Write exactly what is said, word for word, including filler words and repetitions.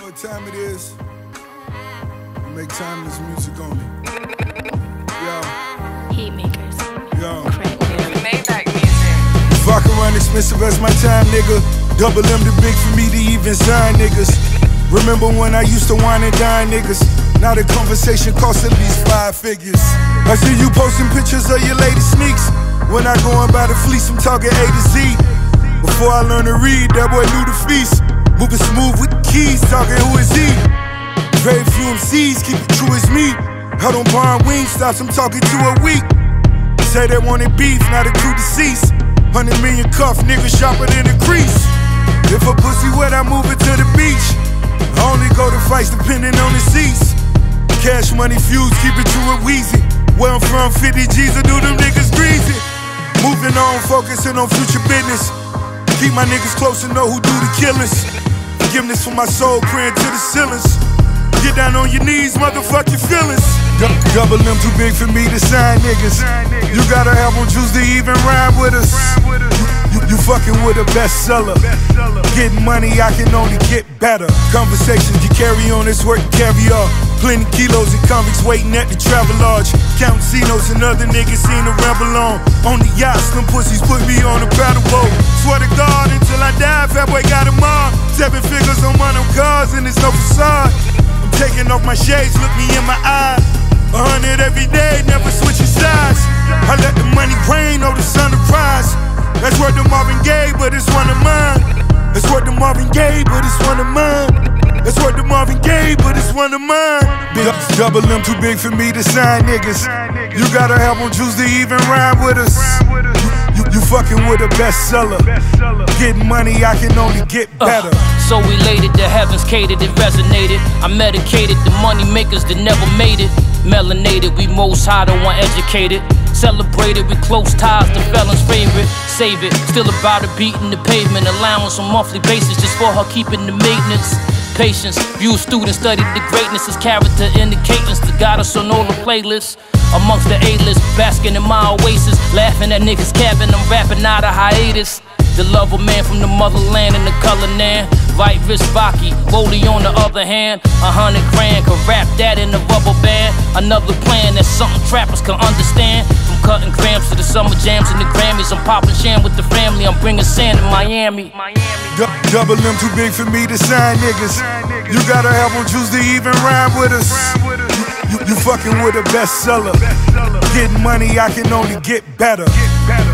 know what time it is. We make timeless music on it. Yo. Heatmakers. Yo. Maybach music. If I can run expensive as my time, nigga. Double M too big for me to even sign, niggas. Remember when I used to wine and dine, niggas. Now the conversation costs at least five figures. I see you posting pictures of your latest sneaks. When I go and buy the fleece, I'm talking A to Z. Before I learned to read, that boy knew the feast. Moving smooth with the keys, talking who is he? Very few M Cs, keep it true as me. Held on barn wing stops, I'm talking to a week. Say they wanted beef, now the crew deceased. Hundred million cuff, nigga sharper than a crease. If a pussy wet, I move it to the beach. I only go to fights depending on the seats. Cash money fuse, keep it true with Weezy. Where I'm from, fifty G's, I do them niggas greasy. Moving on, focusing on future business. Keep my niggas close and know who do the killings. Forgiveness for my soul, praying to the ceilings. Get down on your knees, motherfuck your feelings. Du- double M too big for me to sign niggas. You gotta have on juice to even rhyme with us. You, you, you fucking with a bestseller. Getting money, I can only get better. Conversations you carry on, it's work caviar. Plenty kilos and convicts waiting at the travel lodge. Counting Cinos and other niggas seen to ramble on. On the yachts, them pussies put me on a paddle boat. Swear to God, until I die, fat boy got them all. Seven figures on one of them cars and it's no facade. I'm taking off my shades, look me in my eye. A hundred every day, never switching sides. I let the money rain, oh the sun to rise. That's worth the Marvin Gaye, but it's one of mine. It's worth the Marvin Gaye, but it's one of mine. It's worth the Marvin Gaye, but it's one of mine. Big double M too big for me to sign niggas. You gotta have on juice to even rhyme with us. You, you, you fucking with a bestseller. Getting money, I can only get better. Uh, so elated, the heavens catered, it resonated. I medicated the money makers that never made it. Melanated, we most high, the one educated. Celebrated with close ties, the felon's favorite. Save it, still about her beating the pavement. Allowance on monthly basis just for her keeping the maintenance. Patience, you students studied the greatness as character indicators that got us on all the playlists. Amongst the A-list, basking in my oasis, laughing at niggas cabin, I'm rapping out of hiatus. The love of man from the motherland and the color nan. White wrist Vaki, Woli on the other hand. A hundred grand, could rap that in a rubber band. Another plan, that's something trappers can understand. From cutting grams to the summer jams and the Grammys, I'm popping sham with the family, I'm bringing sand in Miami. Du- double M too big for me to sign niggas. You gotta have on juice to even rhyme with us. You, you, you fucking with a bestseller. Getting money, I can only get better.